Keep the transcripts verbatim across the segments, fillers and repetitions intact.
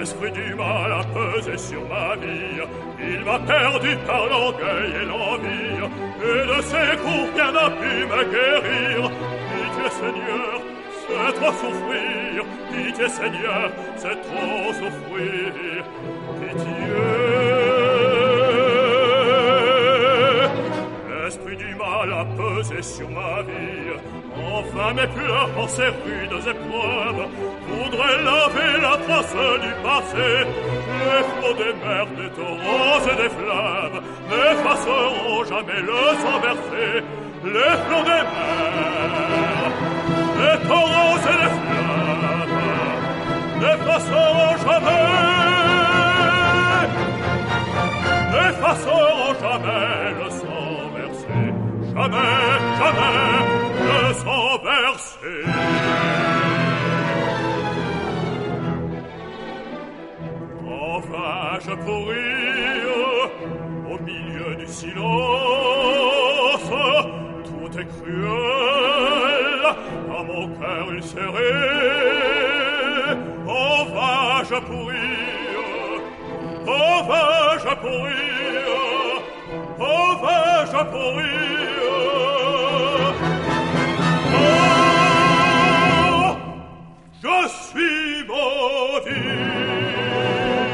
L'esprit du mal a pesé sur ma vie. Il m'a perdu par l'orgueil et l'envie. Et de ses coups, rien n'a pu me guérir. Pitié, Seigneur, c'est trop souffrir. Pitié, Seigneur, c'est trop souffrir. Pitié. L'esprit du mal a pesé sur ma vie. Enfin mes pleurs en ces rudes épreuves voudraient laver la trace du passé. Les flots des mers, des torrents et des fleuves n'effaceront jamais le sang versé. Les flots des mers, des torrents et des fleuves n'effaceront jamais, n'effaceront jamais le sang versé. Jamais, jamais le sang versé. Enfin je pourris au milieu du silence. Tout est cruel, à mon cœur il serrait. En vain je pourris, en vain je pourris, en vain je pourris. Je suis maudit.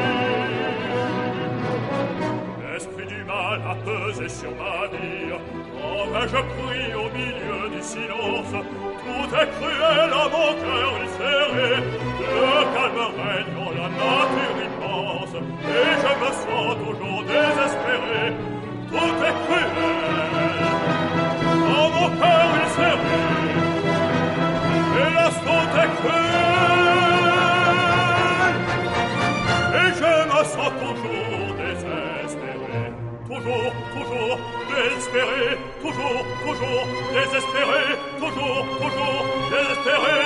L'esprit du mal a pesé sur ma vie. Enfin je prie au milieu du silence. Tout est cruel à mon cœur il serré. Le calme règne dans la nature immense. Et je me sens toujours désespéré. Tout est cruel à mon cœur il serré. Hélas, tout est cruel, et je me sens toujours désespéré, toujours, toujours désespéré, toujours, toujours désespéré, toujours, toujours désespéré.